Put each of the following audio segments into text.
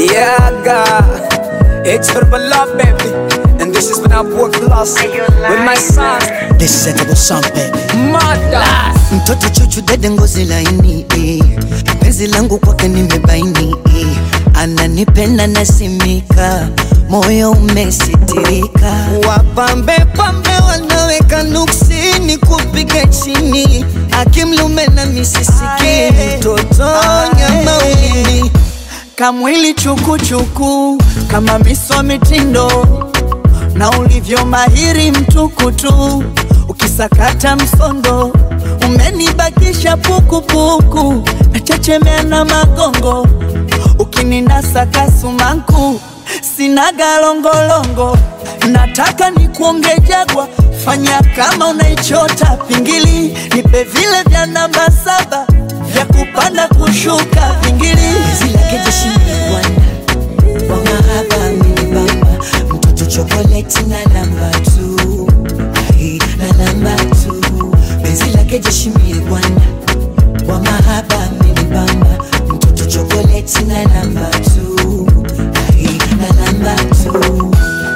Yeah, God, it's for love, baby. And this is when I work lost with my son. This is a double song, baby. Mother mtoto chuchu dede ngozi laini penzi langu kwake nimebaini ananipenda nasimika moyo umesitirika wapambe pambe wanaweka nuksini kupige chini akimlume na misisiki mtoto nyama ulimi kamwili chuku chuku kama miso mitindo na ulivyo mahiri mtukutu ukisakata msondo umenibakisha puku puku nachechemea na magongo ukininasa kasumanku sinaga longolongo nataka nikuonge jagwa fanya kama unaichota pingili nipe vile vya namba 7 vya kupanda kushuka pingili zila kejeshi mwana wa mahaba minibamba mtoto chocolate na namba 2 na namba 2 benzi lake jeshi bwana wa mahaba minibamba mtoto chocolate na namba 2 na namba 2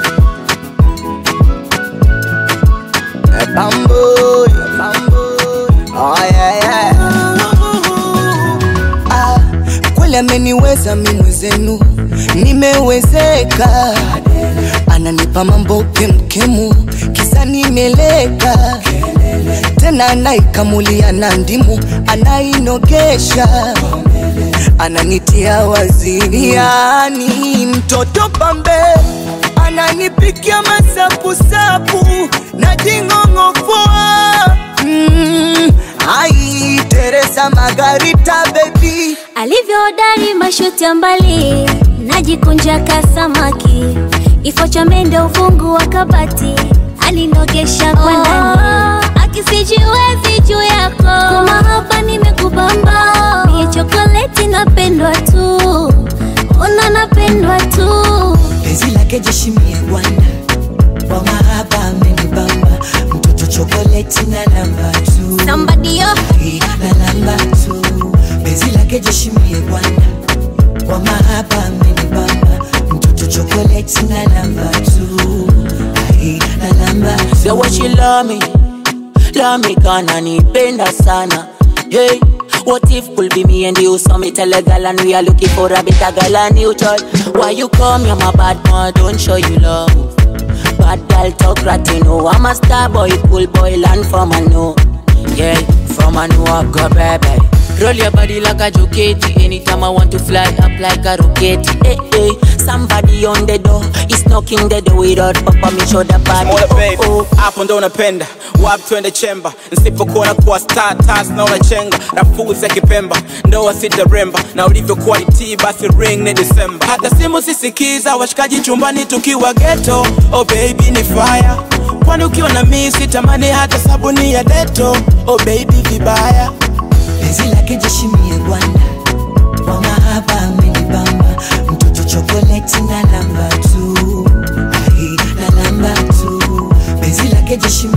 bambo oh yeah kweli ameniweza mimi mwenzenu nimewezeka ananipa mambo kemkemu kisa nimeleka tena anaikamulia na ndimu anainogesha ananitia wazini yani mtoto pambe ananipikia masapu-sapu na jingongofua ai Teresa Margarita baby alivyohodari mashuti ya mbali najikunja kasamaki ifo cha mende ufungu wa kabati alinogesha kwa ndani akisijiwezi juu yako kuma hapa nimekubamba mie chokoleti napendwa tu una napendwa tu penzi lake jeshi bwana wa mahaba amenibamba mtoto chokoleti na namba 2 somebody yo na namba 2 penzi lake jeshi bwana wa mahaba amenibamba mtoto chokoleti na namba 2 na namba 2 say what she love me kana nipenda sana hey what if could be me and you so me tell a girl and we are looking for a better girl and you child why you come you're my bad man don't show you love bad girl talk rat you know I'm a star boy cool boy land from a no yeah from a no I go baby roll your body like a jockey anytime I want to fly up like a rocket hey hey somebody on the door is knocking the door without papa me show the body hapo ndo unapenda wapi twende chemba nisipokuona kwa star tas na unachenga rafuzi ya kipemba ndo wasitaremba na ulivyokuwa iti basi ring ni December hata simu sisikiza washikaji chumbani tukiwa ghetto oh baby ni fire kwani ukiwa na mimi sitamani hata sabuni ya deto oh baby vibaya penzi lake jeshi bwana wa mahaba amenibamba mtoto chocolate na namba 2 na namba 2 penzi lake jeshi